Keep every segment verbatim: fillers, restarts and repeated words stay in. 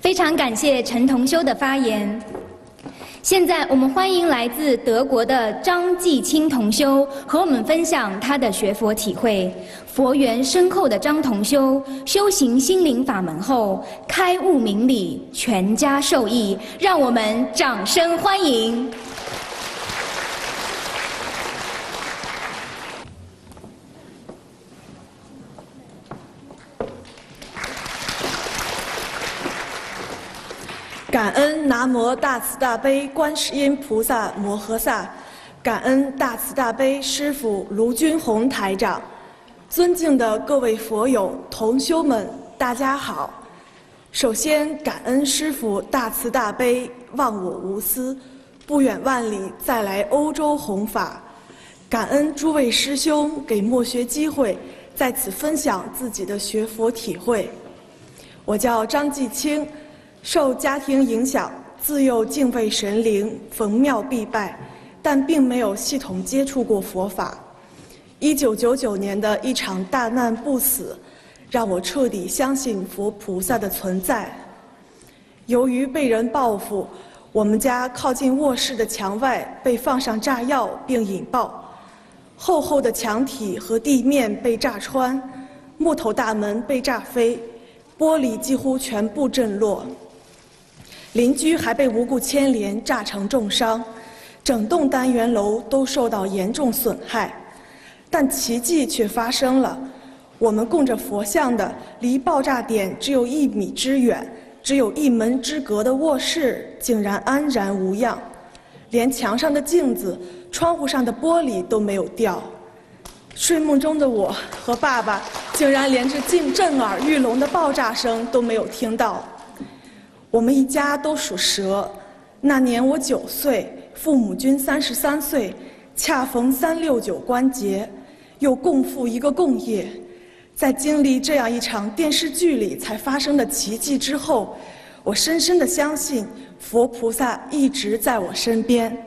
非常感谢陈同修的发言。现在我们欢迎来自德国的张继清同修和我们分享他的学佛体会。佛缘深厚的张同修修行心灵法门后开悟明理，全家受益，让我们掌声欢迎。 感恩南无大慈大悲观世音菩萨摩诃萨，感恩大慈大悲师父卢军宏台长，尊敬的各位佛友同修们，大家好。首先感恩师父大慈大悲，忘我无私，不远万里再来欧洲弘法。感恩诸位师兄给墨学机会，在此分享自己的学佛体会。我叫张继清。受家庭影响，自幼敬畏神灵，逢庙必拜，但并没有系统接触过佛法。一九九九年的一场大难不死，让我彻底相信佛菩萨的存在。由于被人报复，我们家靠近卧室的墙外被放上炸药并引爆，厚厚的墙体和地面被炸穿，木头大门被炸飞，玻璃几乎全部震落。邻居还被无故牵连炸成重伤，整栋单元楼都受到严重损害。但奇迹却发生了，我们供着佛像的离爆炸点只有一米之远，只有一门之隔的卧室竟然安然无恙，连墙上的镜子、窗户上的玻璃都没有掉。睡梦中的我和爸爸竟然连这震震耳欲聋的爆炸声都没有听到。我们一家都属蛇，那年我九岁，父母均三十三岁，恰逢三六九关节，又共赴一个共业。在经历这样一场电视剧里才发生的奇迹之后，我深深地相信佛菩萨一直在我身边。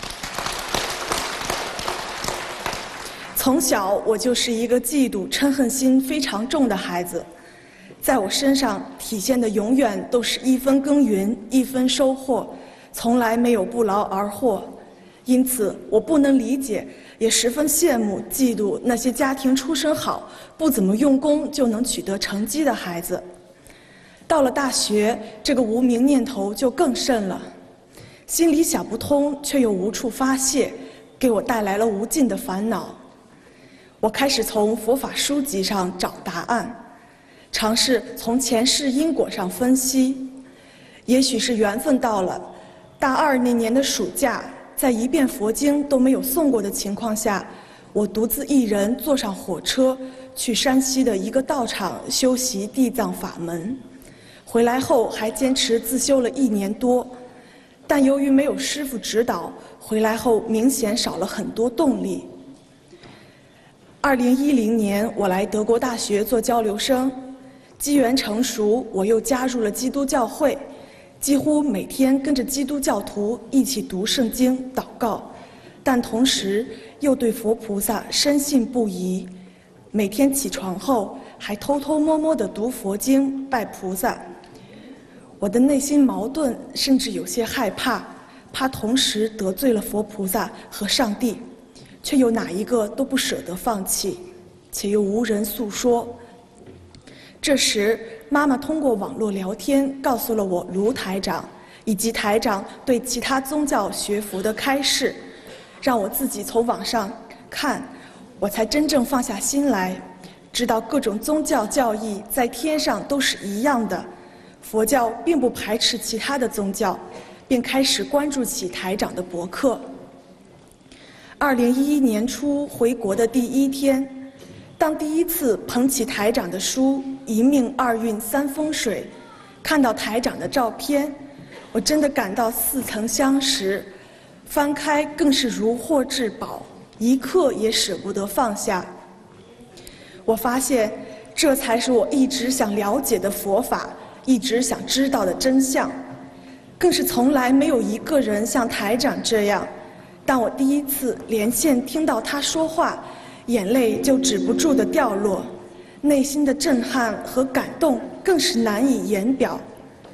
从小我就是一个嫉妒嗔恨心非常重的孩子，在我身上体现的永远都是一分耕耘一分收获，从来没有不劳而获。因此我不能理解，也十分羡慕嫉妒那些家庭出身好不怎么用功就能取得成绩的孩子。到了大学，这个无名念头就更甚了，心里想不通却又无处发泄，给我带来了无尽的烦恼。我开始从佛法书籍上找答案，尝试从前世因果上分析。也许是缘分到了，大二那年的暑假，在一遍佛经都没有诵过的情况下，我独自一人坐上火车去山西的一个道场修习地藏法门。回来后还坚持自修了一年多，但由于没有师父指导，回来后明显少了很多动力。二零一零年，我来德国大学做交流生，机缘成熟，我又加入了基督教会，几乎每天跟着基督教徒一起读圣经、祷告，但同时又对佛菩萨深信不疑。每天起床后，还偷偷摸摸地读佛经、拜菩萨。我的内心矛盾，甚至有些害怕，怕同时得罪了佛菩萨和上帝。却又哪一个都不舍得放弃，且又无人诉说。这时，妈妈通过网络聊天告诉了我卢台长以及台长对其他宗教学佛的开示，让我自己从网上看，我才真正放下心来，知道各种宗教教义在天上都是一样的，佛教并不排斥其他的宗教，并开始关注起台长的博客。二零一一年初回国的第一天，当第一次捧起台长的书《一命二运三风水》，看到台长的照片，我真的感到似曾相识，翻开更是如获至宝，一刻也舍不得放下。我发现，这才是我一直想了解的佛法，一直想知道的真相，更是从来没有一个人像台长这样。当我第一次连线听到他说话，眼泪就止不住地掉落，内心的震撼和感动更是难以言表。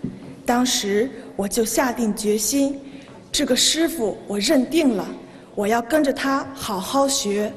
当时我就下定决心，这个师傅我认定了，我要跟着他好好学。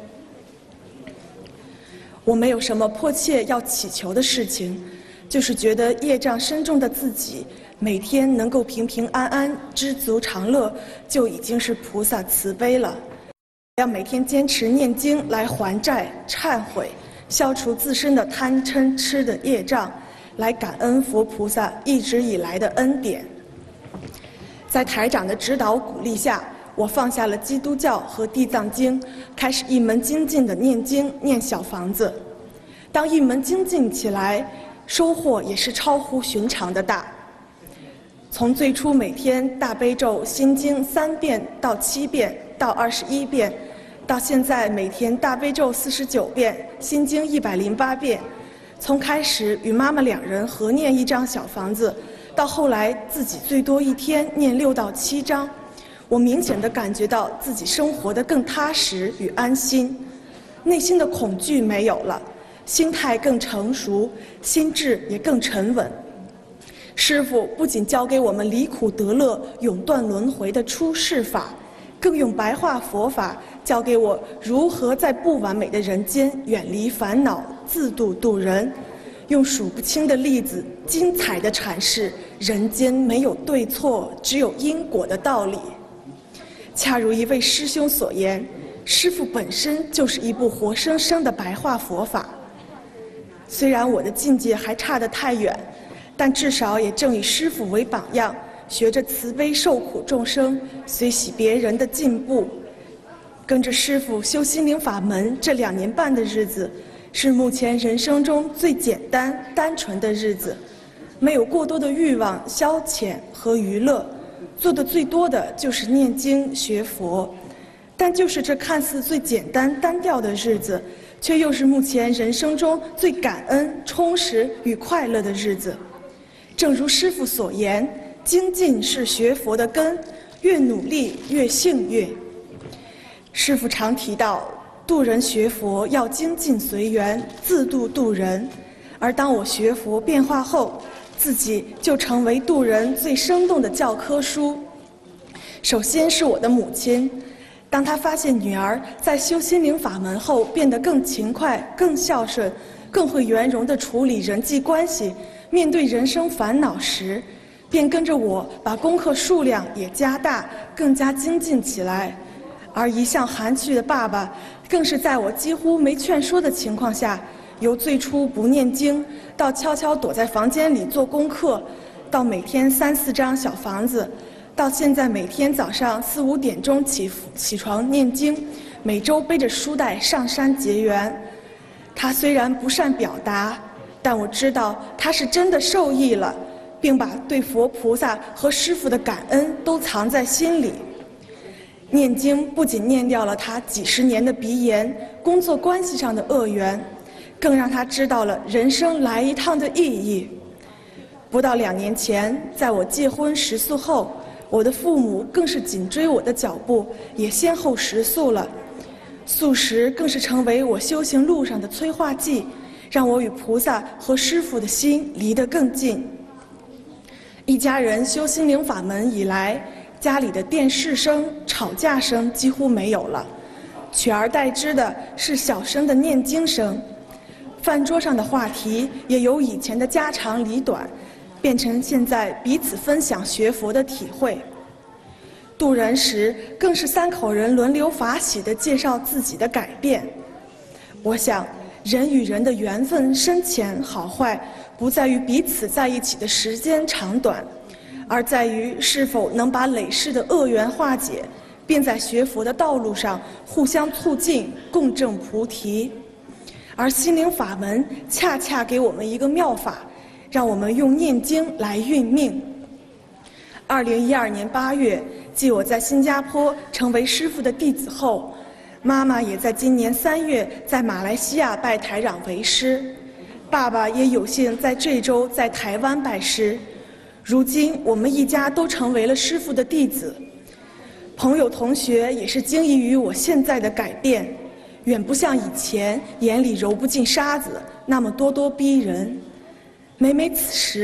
我没有什么迫切要祈求的事情，就是觉得业障深重的自己每天能够平平安安、知足常乐，就已经是菩萨慈悲了。要每天坚持念经来还债、忏悔，消除自身的贪嗔痴的业障，来感恩佛菩萨一直以来的恩典。在台长的指导鼓励下，我放下了基督教和地藏经，开始一门精进的念经、念小房子。当一门精进起来，收获也是超乎寻常的大。从最初每天大悲咒、心经三遍到七遍到二十一遍，到现在每天大悲咒四十九遍，心经一百零八遍。从开始与妈妈两人合念一张小房子，到后来自己最多一天念六到七张，我明显地感觉到自己生活得更踏实与安心，内心的恐惧没有了，心态更成熟，心智也更沉稳。师父不仅教给我们离苦得乐、永断轮回的出世法，更用白话佛法教给我如何在不完美的人间远离烦恼，自度度人，用数不清的例子精彩地阐释人间没有对错，只有因果的道理。恰如一位师兄所言，师父本身就是一部活生生的白话佛法。虽然我的境界还差得太远，但至少也正以师父为榜样，学着慈悲受苦众生，随喜别人的进步。跟着师父修心灵法门这两年半的日子，是目前人生中最简单单纯的日子，没有过多的欲望、消遣和娱乐，做的最多的就是念经学佛。但就是这看似最简单单调的日子，却又是目前人生中最感恩、充实与快乐的日子。正如师父所言，精进是学佛的根，越努力越幸运。师父常提到，度人学佛要精进随缘，自度度人。而当我学佛变化后，自己就成为度人最生动的教科书。首先是我的母亲，当她发现女儿在修心灵法门后变得更勤快、更孝顺、更会圆融地处理人际关系，面对人生烦恼时，便跟着我把功课数量也加大，更加精进起来。而一向含蓄的爸爸，更是在我几乎没劝说的情况下，由最初不念经，到悄悄躲在房间里做功课，到每天三四张小房子，到现在每天早上四五点钟起起床念经，每周背着书袋上山结缘。他虽然不善表达，但我知道他是真的受益了，并把对佛菩萨和师父的感恩都藏在心里。念经不仅念掉了他几十年的鼻炎、工作关系上的恶缘，更让他知道了人生来一趟的意义。不到两年前，在我结婚食素后，我的父母更是紧追我的脚步，也先后食素了。素食更是成为我修行路上的催化剂，让我与菩萨和师父的心离得更近。一家人修心灵法门以来，家里的电视声、吵架声几乎没有了，取而代之的是小声的念经声。饭桌上的话题也由以前的家长里短，变成现在彼此分享学佛的体会。渡人时，更是三口人轮流法喜地介绍自己的改变。我想，人与人的缘分深浅好坏，不在于彼此在一起的时间长短，而在于是否能把累世的恶缘化解，并在学佛的道路上互相促进，共证菩提。而心灵法门恰恰给我们一个妙法，让我们用念经来运命。二零一二年八月，继我在新加坡成为师父的弟子后，妈妈也在今年三月在马来西亚拜台长为师，爸爸也有幸在这周在台湾拜师。如今我们一家都成为了师父的弟子，朋友同学也是惊异于我现在的改变，远不像以前眼里揉不进沙子那么咄咄逼人。每每此时，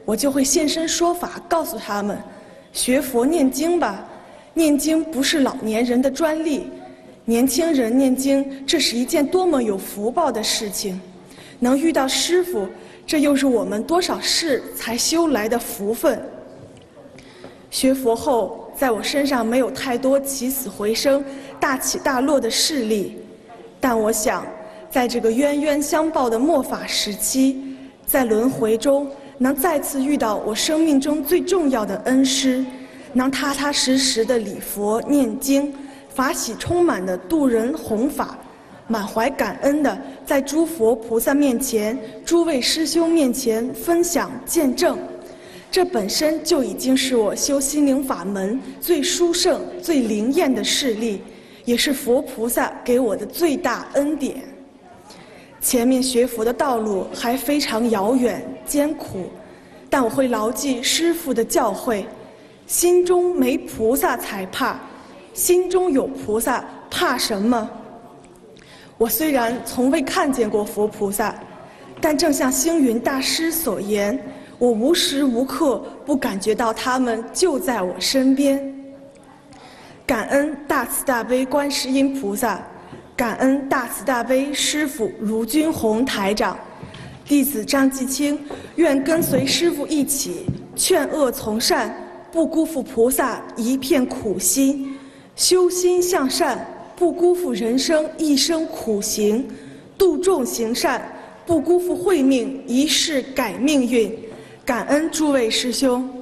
我就会现身说法，告诉他们，学佛念经吧，念经不是老年人的专利，年轻人念经，这是一件多么有福报的事情。能遇到师父，这又是我们多少世才修来的福分。学佛后，在我身上没有太多起死回生、大起大落的事例，但我想，在这个冤冤相报的末法时期，在轮回中能再次遇到我生命中最重要的恩师，能踏踏实实的礼佛念经，法喜充满的度人弘法，满怀感恩的在诸佛菩萨面前、诸位师兄面前分享见证，这本身就已经是我修心灵法门最殊胜、最灵验的事例，也是佛菩萨给我的最大恩典。前面学佛的道路还非常遥远艰苦，但我会牢记师父的教诲，心中没菩萨才怕，心中有菩萨怕什么？我虽然从未看见过佛菩萨，但正像星云大师所言，我无时无刻不感觉到他们就在我身边。感恩大慈大悲观世音菩萨，感恩大慈大悲师父卢军宏台长，弟子张继清愿跟随师父一起劝恶从善，不辜负菩萨一片苦心，修心向善，不辜负人生一生苦行，度众行善，不辜负慧命一世改命运。感恩诸位师兄。